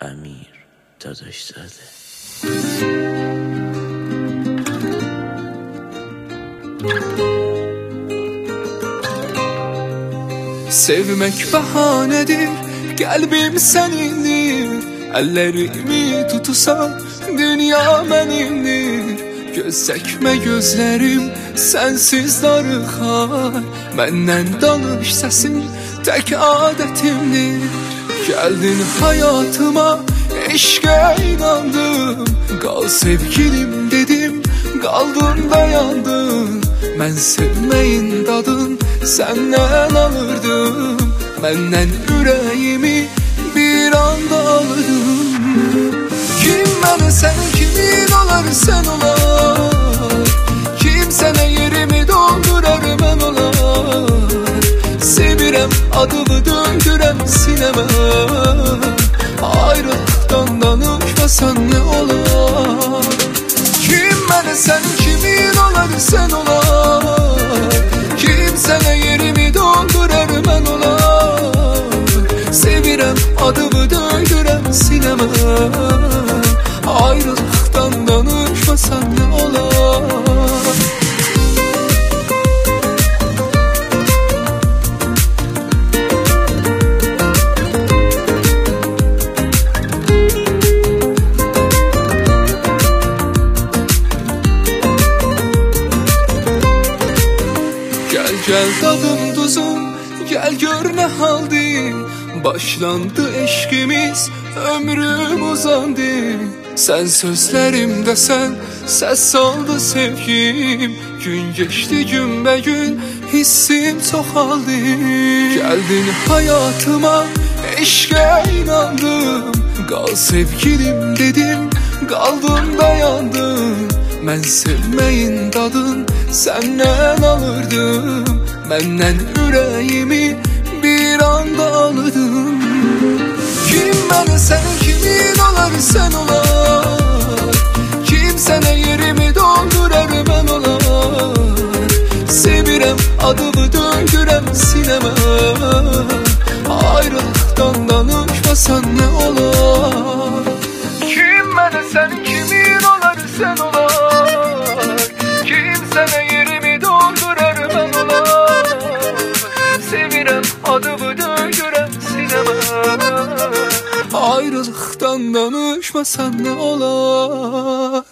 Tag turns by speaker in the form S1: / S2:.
S1: امیر داداش زاده.
S2: Sevmek bahanedir, kalbim senindir. Ellerimi tutusan dünya benimdir. Göz çekme gözlerim sensiz darıxar. Məndən danış səsin tək adətimdir. Gəldin hayatıma, eşqə inandım. Qal sevgilim dedim, qaldın dayandın. Mən sevməyin dadın səndən alırdım. Məndən ürəyimi bir anda alırdım. Kim mənə sən kimin olar sən olar. Kim sənə yerimi doldurar mən olar. Sevirəm adımı döndürəm sinəmə. Ayrılıqdan danışmasan ne olar. Kim mənə sən kimin olar sən olar. Kim sənə yerimi doldurar mən olar. Sevirəm adımı döndürəm sinəmə. Ayrılıqdan danışmasan ne olar. Gel dadım tuzum, gel gör ne haldir. Başlandı eşkimiz, ömrüm uzandı. Sen sözlerimde sen, ses saldı sevgim. Gün geçti gün be gün, hissim çoxaldı. Geldin hayatıma, eşqə inandım. Qal sevgilim dedim, qaldın dayandın. Mən sevməyin dadın səndən alırdım. Məndən ürəyimi bir anda alırdım. Kim mənə sən kimin olar sən olar. Kim sənə yerimi doldurar mən olar. Sevirəm adımı döndürəm sinəmə. Ayrılıqdan danışmasan ne olar. Kim mənə sən kimin olar sən olar. Kim sənə yerimi doldurar mən olar. Sevirəm adımı döndürəm sinəmə. Ayrılıqdan danışmasan ne olar.